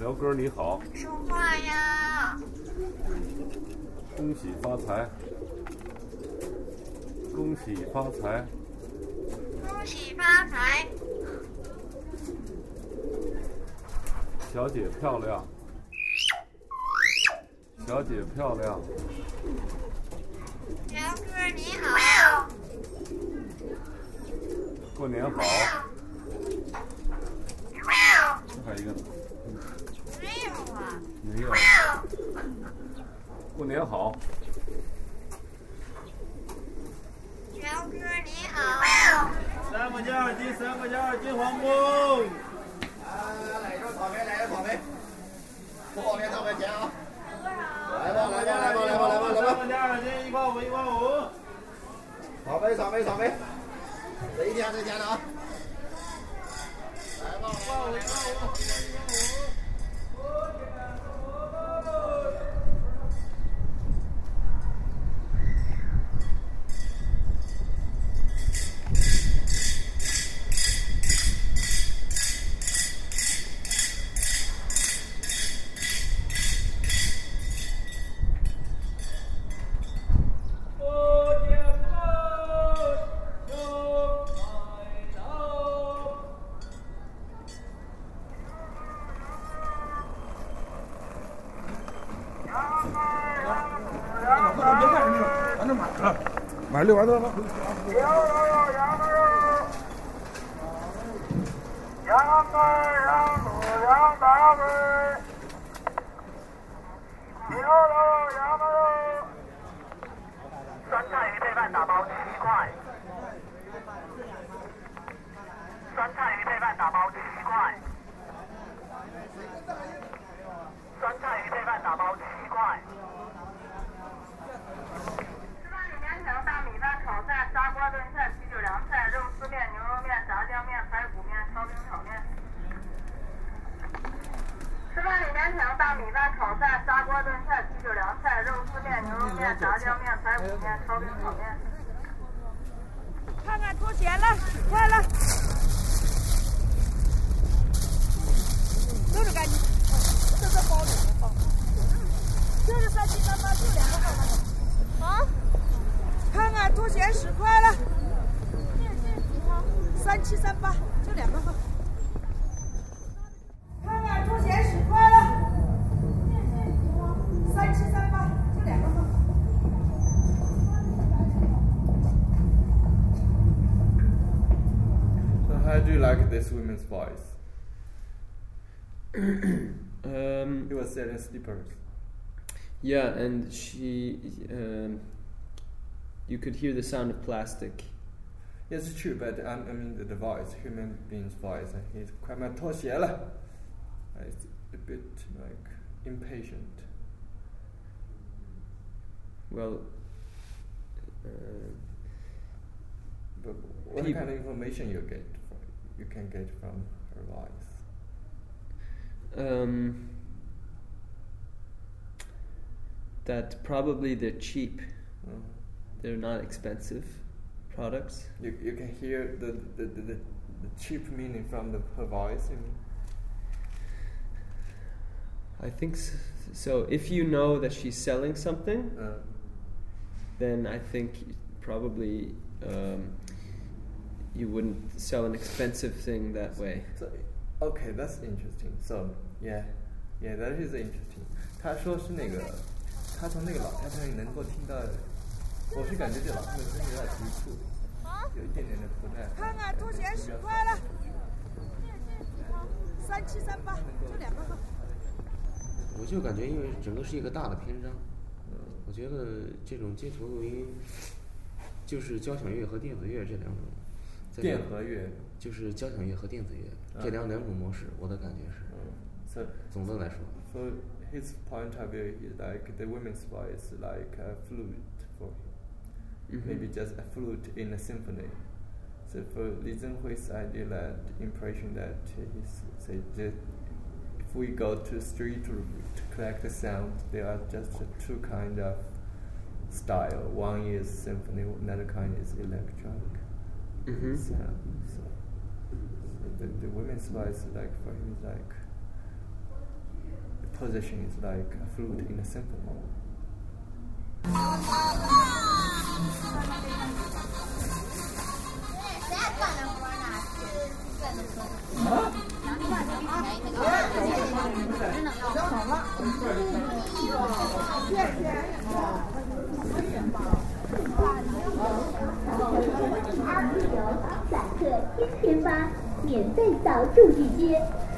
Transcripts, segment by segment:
辽哥你好。 说话呀！ 恭喜发财！恭喜发财！ 恭喜发财！ 小姐漂亮！小姐漂亮！ 辽哥你好！ 过年好！还有一个呢？ 没有啊。 没有。过年好！ 辽哥你好 ！3个加2斤，3个加2斤黄蜂。 来一个草莓，来一个草莓，不好面上面钱啊！来吧 ！3个加2斤，1块5，1块5。 草莓，这一天的啊！来吧，1块5，1块5。 买6万多了。 酸菜鱼配饭打包7块。酸菜鱼配饭打包7块。酸菜鱼配饭打包7块。大米饭、炒菜、砂锅炖菜、啤酒凉菜、肉丝面、牛肉面、炸酱面、排骨面、烧饼炒面。吃饭里面请大米饭、炒菜、砂锅炖菜、啤酒凉菜、肉丝面、牛肉面、炸酱面、排骨面、烧饼炒面。 看看脱险了，快了，都是干净，这是包的，就是3738，就2个号啊。看看脱险10块了，3738，就2个号。看看脱险10块了，3738，就2个号。 So how do you like this woman's voice? He was selling slippers. Yeah, and she. You could hear the sound of plastic. Yes, it's true, but I mean the voice, human being's voice, he's quite It's a bit like impatient. Well, but what kind of information you can get from her voice? That probably they're cheap. They're not expensive products. You can hear the cheap meaning from her voice. I think so. If you know that she's selling something, then I think probably you wouldn't sell an expensive thing that way. So, okay, that's interesting. So yeah, that is interesting. 他说是那个，他从那个老太太能够听到。我是感觉这老太太声音有点急促，有一点点的不耐烦。 看看脱险10块了，3738，就2个号。 我就感觉，因为整个是一个大的篇章，我觉得这种街头录音就是交响乐和电子乐这2种。 电和乐就是交响乐和电子乐这两种模式，我的感觉是。总的来说。 So his point of view is like the women's voice like a flute for him. Maybe just a flute in a symphony. So for Li Zhenhui's idea, that impression that if we go to the street to collect the sound, there are just two kind of style. One is symphony, another kind is electronic sound. So the women's voice, like for him, is like position is like a flute in a symphony. $1000免费扫数据街。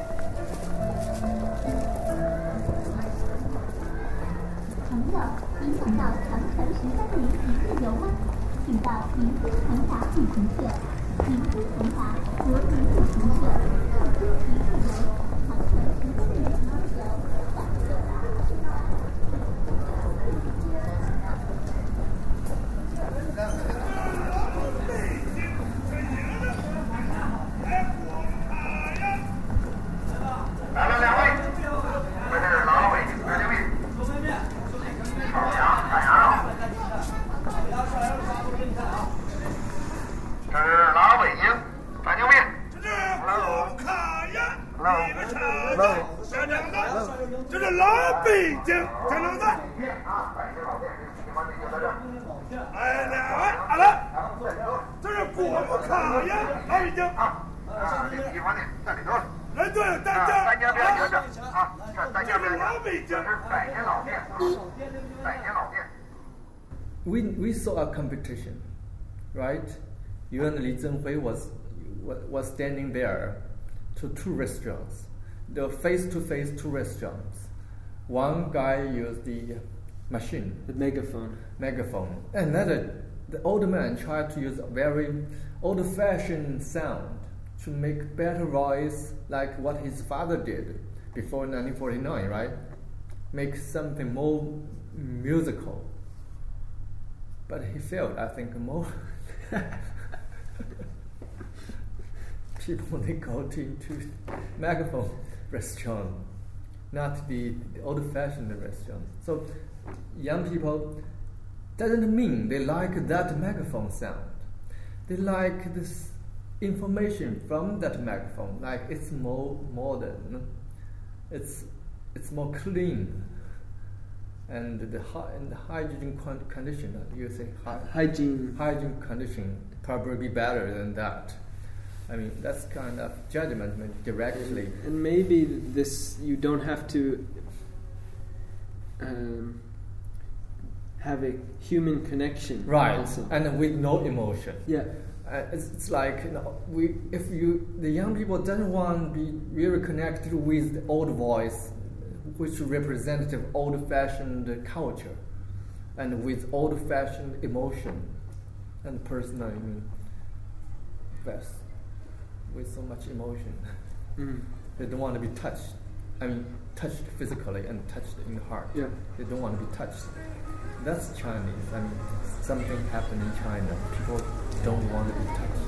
朋友，您想到长城13年一日游吗？请到明星长达旅行社，明星长达国民旅行社特殊一日游，长城13年一日游，享受吧。 来了2位，这是老北京的刘斌，朝阳太阳。这是老北京白牛面。 这是老北京张老大。哎，2位，好了，这是果木卡呀，老北京。 这个地方呢，在里头。 来对，大家。 大家不要觉着啊，这大家不要觉着，这是百年老店，百年老店。 We saw a competition, right? You and Li Zhenhui was standing there to two restaurants. There were face-to-face two restaurants. One guy used the machine, the megaphone. Another, the old man tried to use a very old-fashioned sound to make better voice, like what his father did before 1949, right? Make something more musical. But he failed, I think, more. People, they go to megaphone restaurant, not the old-fashioned restaurant. So young people doesn't mean they like that megaphone sound. They like this information from that megaphone, like it's more modern, it's more clean, and the hygiene condition, you say hygiene condition probably be better than that. I mean, that's kind of judgment directly. And maybe this, you don't have to have a human connection, right? Also. And with no emotion. Yeah. It's like, you know, the young people don't want to be really connected with the old voice, which representative old-fashioned culture, and with old-fashioned emotion and personal, with so much emotion. They don't want to be touched. Touched physically and touched in the heart. Yeah. They don't want to be touched. That's Chinese. Something happened in China. People don't want to be touched.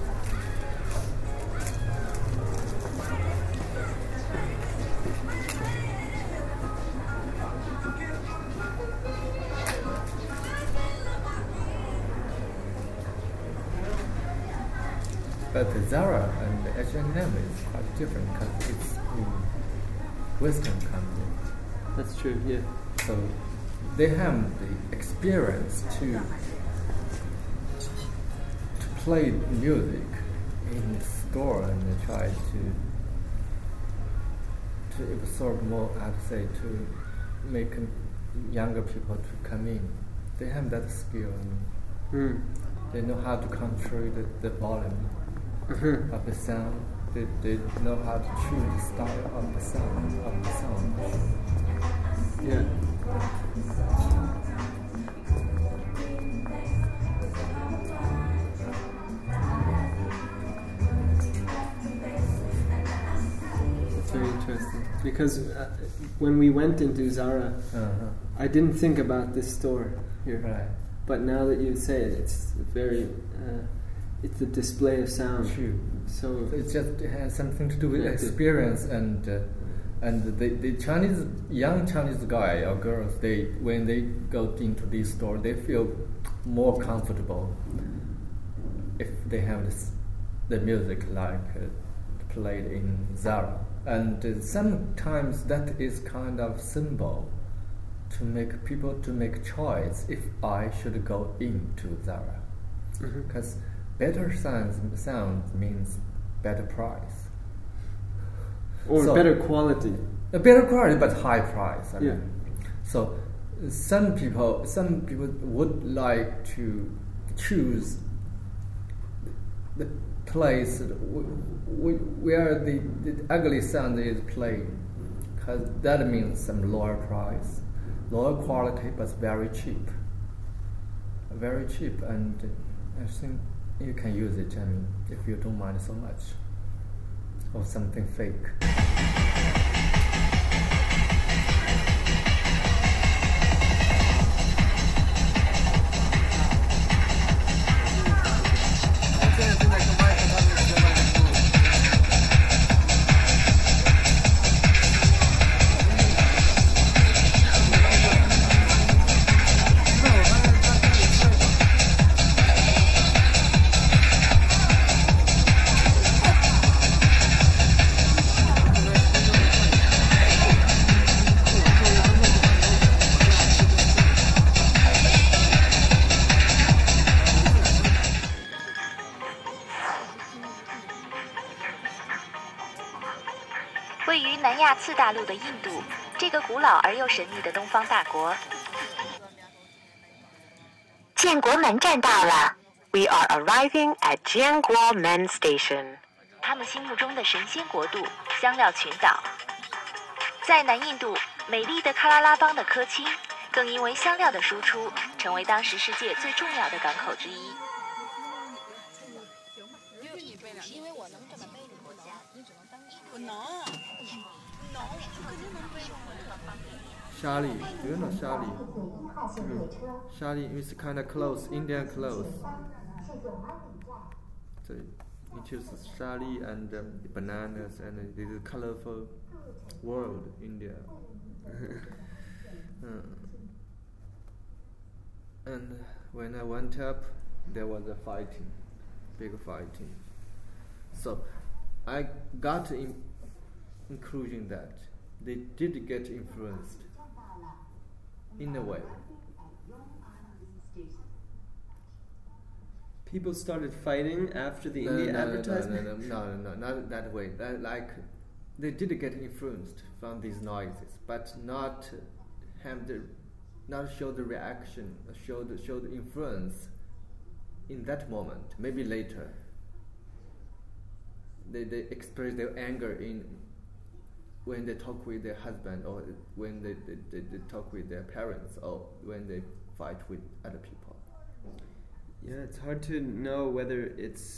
But the Zara and the H&M is quite different because it's in Western country. That's true, yeah. So they have the experience to play music in the store and they try to absorb more, I'd say, to make younger people to come in. They have that skill. They know how to control the volume of the sound. They know how to choose the style of the sound. Yeah. That's very interesting. Because when we went into Zara, I didn't think about this store here. Right. But now that you say it, it's very... it's a display of sound. True. So it just has something to do with experience and the Chinese young Chinese guy or girls, when they go into this store, they feel more comfortable if they have the music like played in Zara, and sometimes that is kind of symbol to make people to make choice if I should go into Zara, because better sound means better price or better quality. A better quality but high price. I Yeah. mean. So some people would like to choose the place where the ugly sound is played, because that means some lower price, lower quality, but very cheap. Very cheap, and I think you can use it. I mean, if you don't mind so much of something fake. 位于南亚次大陆的印度，这个古老而又神秘的东方大国。建国门站到了 ，We are arriving at Jianguomen Station。他们心目中的神仙国度——香料群岛。在南印度，美丽的喀拉拉邦的科钦，更因为香料的输出，成为当时世界最重要的港口之一。 因为我能这么背着国家，你只能当我能，肯定能背。 Shali, do you know Shali? Shali is kind of clothes, Indian clothes. So he chooses Shali and bananas, and this is colorful world, India. And when I went up, there was a fighting, big fighting. So I got the conclusion that they did get influenced in a way. People started fighting after the India advertisement? No, not that way. Like, they did get influenced from these noises, but not show the reaction, show the influence in that moment. Maybe later, they express their anger when they talk with their husband, or when they talk with their parents, or when they fight with other people. Yeah, it's hard to know whether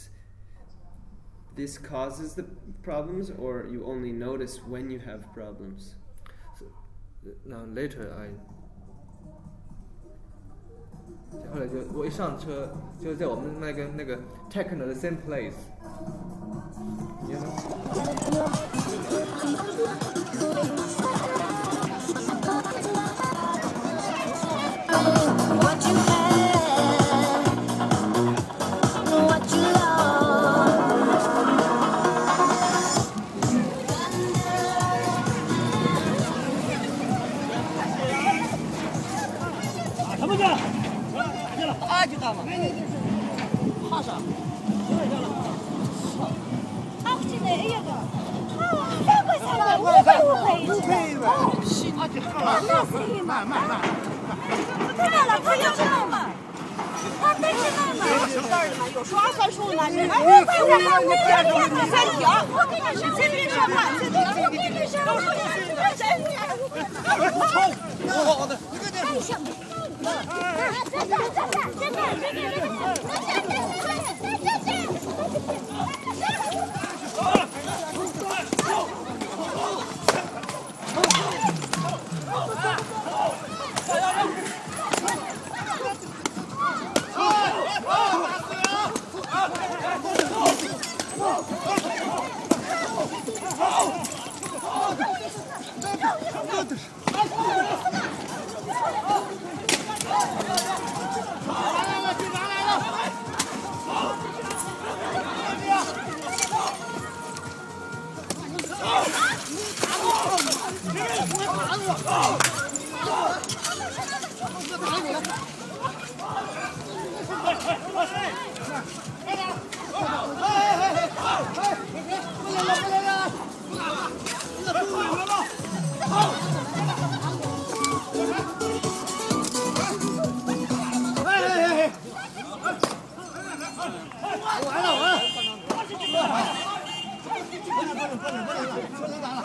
this causes the problems, or you only notice when you have problems. So, now later后来我一上车就在我们那个 techno 的 same place. You know? What you have, what you love. 什么干？打就干嘛？怕啥？ 他要知道嘛，他得知道嘛。有说二三十呢，你来，我跟你说，这边说嘛，这边我跟你说，我真的。 好的， 太像了。 完了！